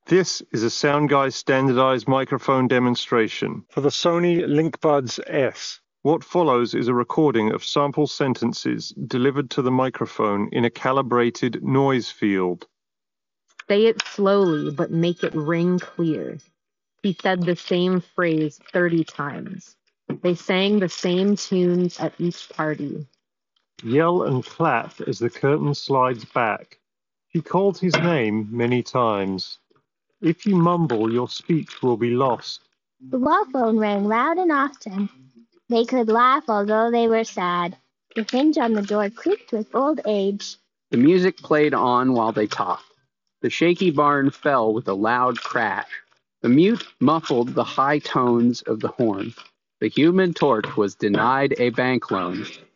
This is a SoundGuy standardized microphone demonstration for the Sony LinkBuds S. What follows is a recording of sample sentences delivered to the microphone in a calibrated noise field. Say it slowly, but make it ring clear. He said the same phrase 30 times. They sang the same tunes at each party. Yell and clap as the curtain slides back. He called his name many times. If you mumble, your speech will be lost. The wall phone rang loud and often. They could laugh although they were sad. The hinge on the door creaked with old age. The music played on while they talked. The shaky barn fell with a loud crash. The mute muffled the high tones of the horn. The Human Torch was denied a bank loan.